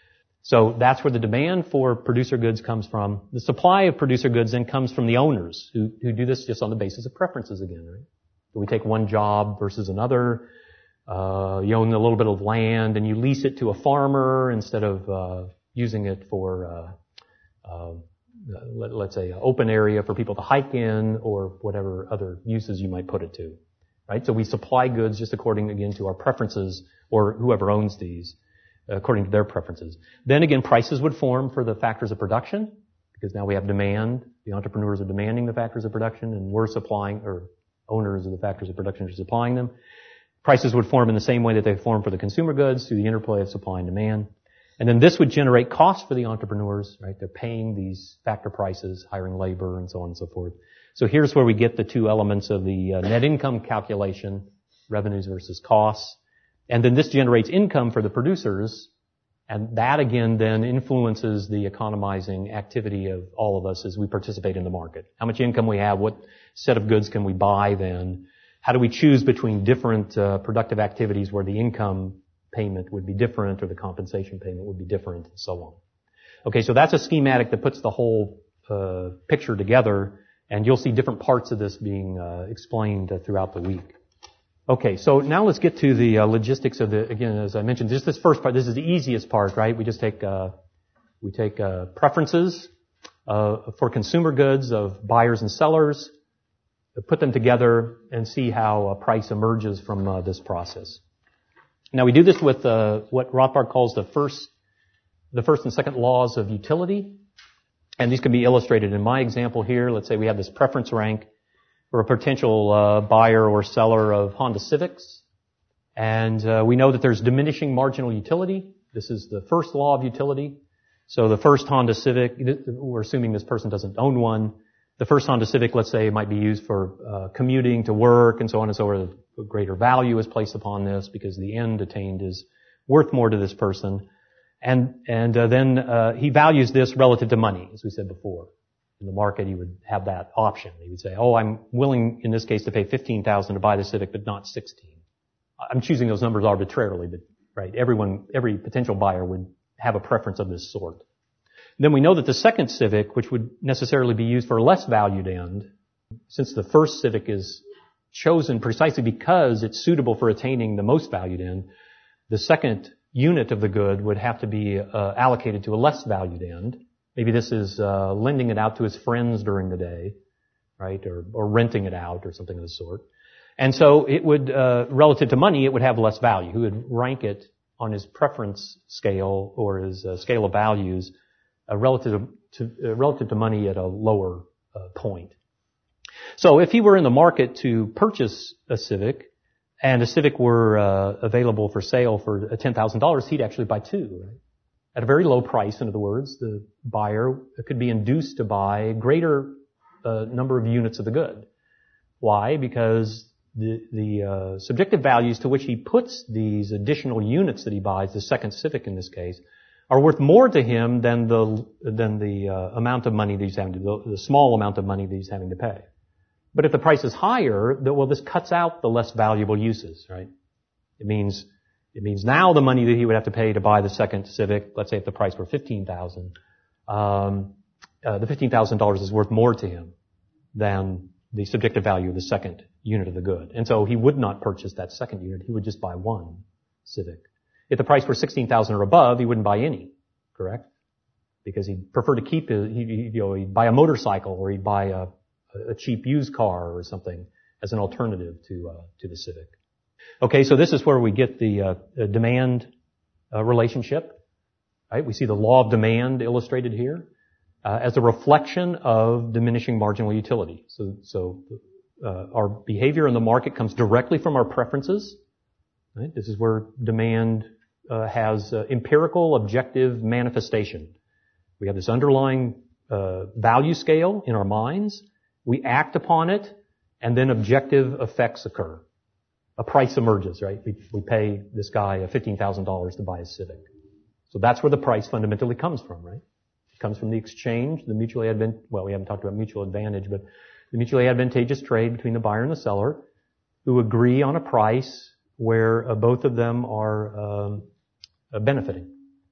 So that's where the demand for producer goods comes from. The supply of producer goods then comes from the owners who, who do this just on the basis of preferences again, right? So we take one job versus another. Uh, you own a little bit of land and you lease it to a farmer instead of uh, using it for, uh, uh, let, let's say, an open area for people to hike in or whatever other uses you might put it to, right? So we supply goods just according, again, to our preferences or whoever owns these, according to their preferences. Then again, prices would form for the factors of production because now we have demand. The entrepreneurs are demanding the factors of production and we're supplying, or owners of the factors of production are supplying them. Prices would form in the same way that they form for the consumer goods through the interplay of supply and demand. And then this would generate costs for the entrepreneurs, right? They're paying these factor prices, hiring labor, and so on and so forth. So here's where we get the two elements of the uh, net income calculation, revenues versus costs. And then this generates income for the producers, and that again then influences the economizing activity of all of us as we participate in the market. How much income we have, what set of goods can we buy then? How do we choose between different uh, productive activities where the income payment would be different or the compensation payment would be different and so on. Okay, so that's a schematic that puts the whole uh, picture together, and you'll see different parts of this being uh, explained uh, throughout the week. Okay, so now let's get to the uh, logistics of the, again, as I mentioned, just this first part, this is the easiest part, right? We just take, uh, we take uh, preferences uh, for consumer goods of buyers and sellers, put them together, and see how a price emerges from uh, this process. Now we do this with uh, what Rothbard calls the first, the first and second laws of utility, and these can be illustrated in my example here. Let's say we have this preference rank for a potential uh, buyer or seller of Honda Civics, and uh, we know that there's diminishing marginal utility. This is the first law of utility. So the first Honda Civic, we're assuming this person doesn't own one. The first Honda Civic, let's say, might be used for uh, commuting to work and so on and so forth. A greater value is placed upon this because the end attained is worth more to this person. And and uh, then uh, he values this relative to money, as we said before. In the market, he would have that option. He would say, oh, I'm willing, in this case, to pay fifteen thousand dollars to buy the Civic, but not sixteen. I'm choosing those numbers arbitrarily, but right, everyone, every potential buyer would have a preference of this sort. Then we know that the second Civic, which would necessarily be used for a less valued end, since the first Civic is chosen precisely because it's suitable for attaining the most valued end, the second unit of the good would have to be uh, allocated to a less valued end. Maybe this is uh, lending it out to his friends during the day, right, or, or renting it out or something of the sort. And so it would, uh, relative to money, it would have less value. He would rank it on his preference scale or his uh, scale of values Uh, relative to uh, relative to money at a lower uh, point. So if he were in the market to purchase a Civic, and a Civic were uh, available for sale for ten thousand dollars, he'd actually buy two, right? At a very low price, in other words, the buyer could be induced to buy a greater uh, number of units of the good. Why? Because the, the uh, subjective values to which he puts these additional units that he buys, the second Civic in this case, are worth more to him than the than the uh, amount of money that he's having to, the, the small amount of money that he's having to pay. But if the price is higher, the, well, this cuts out the less valuable uses, right? It means it means now the money that he would have to pay to buy the second Civic, let's say if the price were fifteen thousand, um, uh, the fifteen thousand dollars is worth more to him than the subjective value of the second unit of the good, and so he would not purchase that second unit. He would just buy one Civic. If the price were sixteen thousand dollars or above, he wouldn't buy any, correct? Because he'd prefer to keep his, he, you know, he'd buy a motorcycle or he'd buy a, a cheap used car or something as an alternative to, uh, to the Civic. Okay, so this is where we get the, uh, the demand, uh, relationship, right? We see the law of demand illustrated here, uh, as a reflection of diminishing marginal utility. So, so, uh, our behavior in the market comes directly from our preferences. Right? This is where demand uh, has uh, empirical, objective manifestation. We have this underlying uh, value scale in our minds. We act upon it, and then objective effects occur. A price emerges, right? We, we pay this guy fifteen thousand dollars to buy a Civic. So that's where the price fundamentally comes from, right? It comes from the exchange, the mutually advant, well, we haven't talked about mutual advantage, but the mutually advantageous trade between the buyer and the seller who agree on a price where uh, both of them are um, uh, benefiting.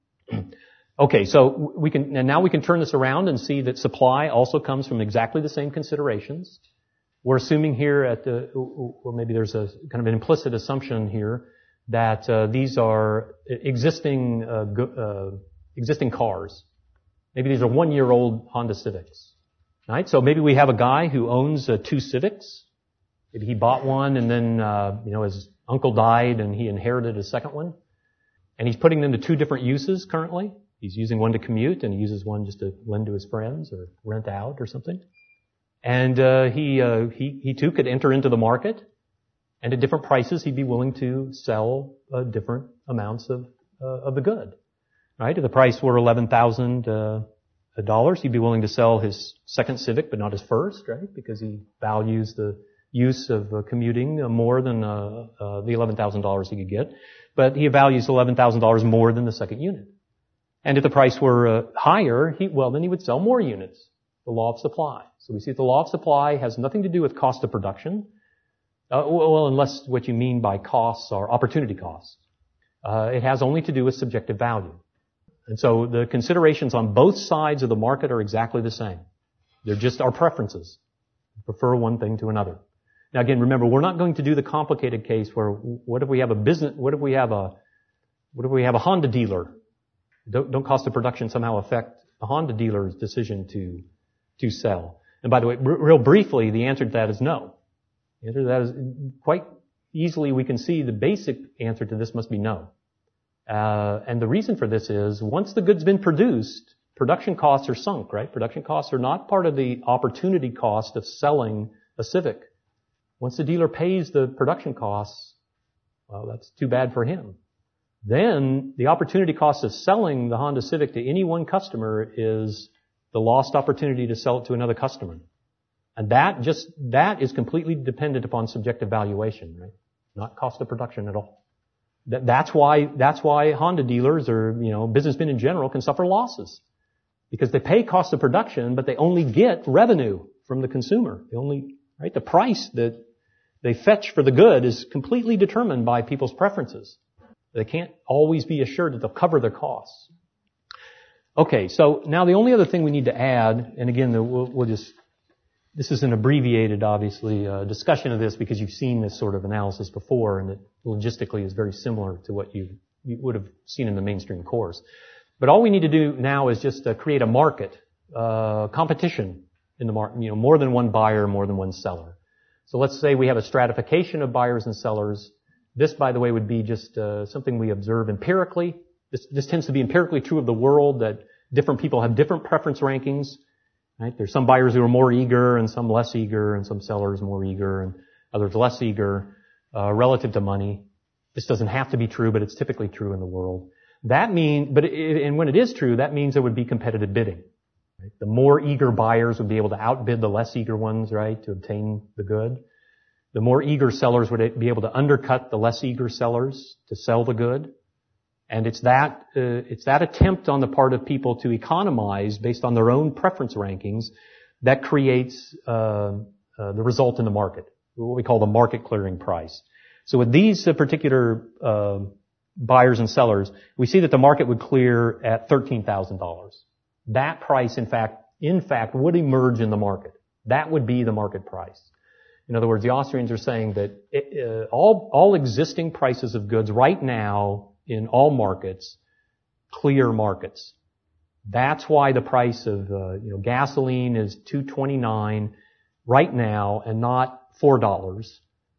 Okay, so we can, and now we can turn this around and see that supply also comes from exactly the same considerations. We're assuming here at the, well, maybe there's a kind of an implicit assumption here that uh, these are existing uh, go, uh, existing cars. Maybe these are one-year-old Honda Civics. Right? So maybe we have a guy who owns uh, two Civics. Maybe he bought one and then, uh, you know, his uncle died and he inherited a second one. And he's putting them to two different uses currently. He's using one to commute and he uses one just to lend to his friends or rent out or something. And uh, he, uh, he, he too could enter into the market, and at different prices he'd be willing to sell uh, different amounts of uh, of the good. Right? If the price were eleven thousand uh, dollars, he'd be willing to sell his second Civic, but not his first, right? Because he values the use of uh, commuting uh, more than uh, uh, the eleven thousand dollars he could get, but he values eleven thousand dollars more than the second unit. And if the price were uh, higher, he well then he would sell more units. The law of supply. So we see that the law of supply has nothing to do with cost of production. Uh, well, unless what you mean by costs are opportunity costs. Uh, it has only to do with subjective value. And so the considerations on both sides of the market are exactly the same. They're just our preferences. We prefer one thing to another. Now again, remember, we're not going to do the complicated case where what if we have a business, what if we have a, what if we have a Honda dealer? Don't, don't cost of production somehow affect a Honda dealer's decision to to sell? And by the way, r- real briefly, the answer to that is no. The answer to that is quite easily we can see the basic answer to this must be no. Uh, and the reason for this is once the good's been produced, production costs are sunk, right? Production costs are not part of the opportunity cost of selling a Civic. Once the dealer pays the production costs, well, that's too bad for him. Then the opportunity cost of selling the Honda Civic to any one customer is the lost opportunity to sell it to another customer. And that just, that is completely dependent upon subjective valuation, right? Not cost of production at all. That, that's why, that's why Honda dealers or, you know, businessmen in general can suffer losses. Because they pay cost of production, but they only get revenue from the consumer. They only, right? The price that they fetch for the good is completely determined by people's preferences. They can't always be assured that they'll cover their costs. Okay, so now the only other thing we need to add, and again, we'll, we'll just, this is an abbreviated, obviously, uh, discussion of this because you've seen this sort of analysis before, and it logistically is very similar to what you, you would have seen in the mainstream course. But all we need to do now is just uh, create a market, uh, competition in the market, you know, more than one buyer, more than one seller. So let's say we have a stratification of buyers and sellers. This, by the way, would be just uh, something we observe empirically. This, this tends to be empirically true of the world, that different people have different preference rankings. Right? There's some buyers who are more eager and some less eager, and some sellers more eager and others less eager uh, relative to money. This doesn't have to be true, but it's typically true in the world. That means, but it, and when it is true, that means there would be competitive bidding. Right? The more eager buyers would be able to outbid the less eager ones, right, to obtain the good. The more eager sellers would be able to undercut the less eager sellers to sell the good. And it's that, uh, it's that attempt on the part of people to economize based on their own preference rankings that creates, uh, uh, the result in the market. What we call the market clearing price. So with these uh, particular, uh, buyers and sellers, we see that the market would clear at thirteen thousand dollars. That price, in fact, in fact, would emerge in the market. That would be the market price. In other words, the Austrians are saying that it, uh, all, all existing prices of goods right now in all markets, clear markets. That's why the price of, uh, you know, gasoline is two twenty-nine right now and not four dollars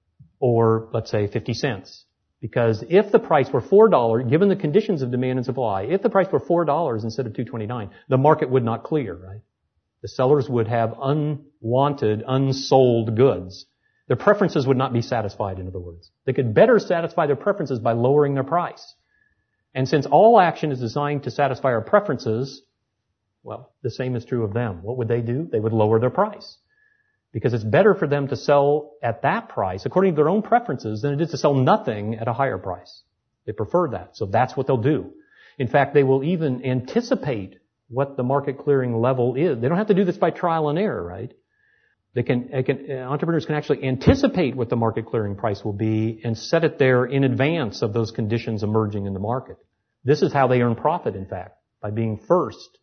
or, let's say, fifty cents. Because if the price were four dollars, given the conditions of demand and supply, if the price were four dollars instead of two twenty-nine, the market would not clear, right? The sellers would have unwanted, unsold goods. Their preferences would not be satisfied, in other words. They could better satisfy their preferences by lowering their price. And since all action is designed to satisfy our preferences, Well, the same is true of them. What would they do? They would lower their price. Because it's better for them to sell at that price, according to their own preferences, than it is to sell nothing at a higher price. They prefer that. So that's what they'll do. In fact, they will even anticipate what the market clearing level is. They don't have to do this by trial and error, right? They can, they can uh, entrepreneurs can actually anticipate what the market clearing price will be and set it there in advance of those conditions emerging in the market. This is how they earn profit, in fact, by being first,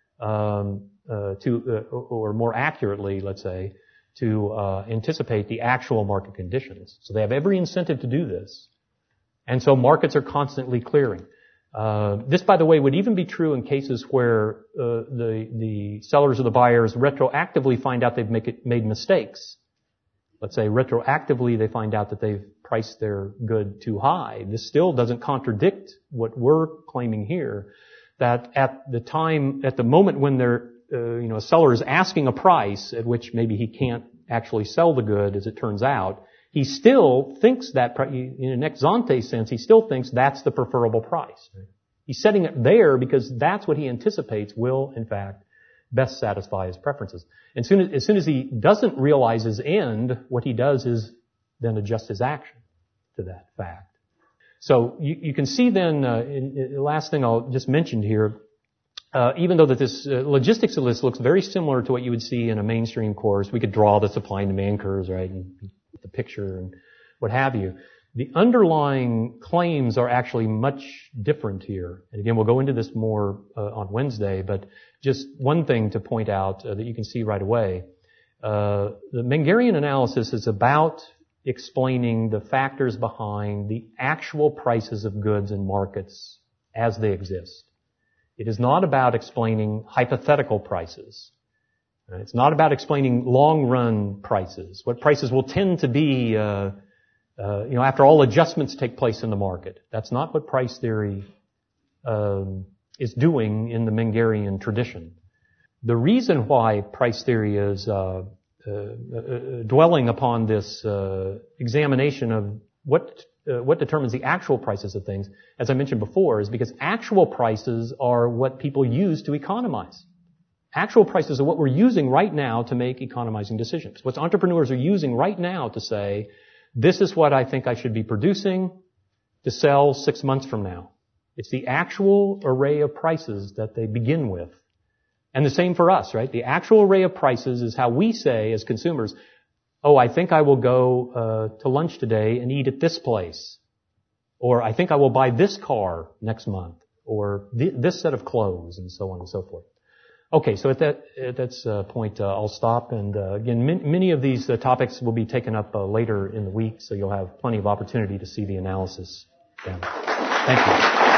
um, uh, to, uh, or more accurately, let's say, to uh, anticipate the actual market conditions. So they have every incentive to do this. And so markets are constantly clearing. Uh, this, by the way, would even be true in cases where uh, the the sellers or the buyers retroactively find out they've make it, made mistakes. Let's say retroactively they find out that they've priced their good too high. This still doesn't contradict what we're claiming here, that at the time, at the moment when they're Uh, you know, a seller is asking a price at which maybe he can't actually sell the good, as it turns out, he still thinks that, in an ex ante sense, he still thinks that's the preferable price. He's setting it there because that's what he anticipates will, in fact, best satisfy his preferences. And soon as, as soon as he doesn't realize his end, what he does is then adjust his action to that fact. So you, you can see then, uh, in, in, the last thing I'll just mention here, Uh, even though that this uh, logistics of this looks very similar to what you would see in a mainstream course, we could draw the supply and demand curves, right, and the picture and what have you. The underlying claims are actually much different here. And again, we'll go into this more uh, on Wednesday, but just one thing to point out uh, that you can see right away. Uh, the Mengerian analysis is about explaining the factors behind the actual prices of goods in markets as they exist. It is not about explaining hypothetical prices. It's not about explaining long-run prices, what prices will tend to be, uh, uh, you know, after all adjustments take place in the market. That's not what price theory um, is doing in the Mengerian tradition. The reason why price theory is uh, uh, uh, dwelling upon this uh, examination of what Uh, what determines the actual prices of things, as I mentioned before, is because actual prices are what people use to economize. Actual prices are what we're using right now to make economizing decisions. What entrepreneurs are using right now to say, this is what I think I should be producing to sell six months from now. It's the actual array of prices that they begin with. And the same for us, right? The actual array of prices is how we say as consumers, oh, I think I will go uh, to lunch today and eat at this place. Or I think I will buy this car next month. Or th- this set of clothes, and so on and so forth. Okay, so at that at that uh, point, uh, I'll stop. And uh, again, min- many of these uh, topics will be taken up uh, later in the week, so you'll have plenty of opportunity to see the analysis. Yeah. Thank you.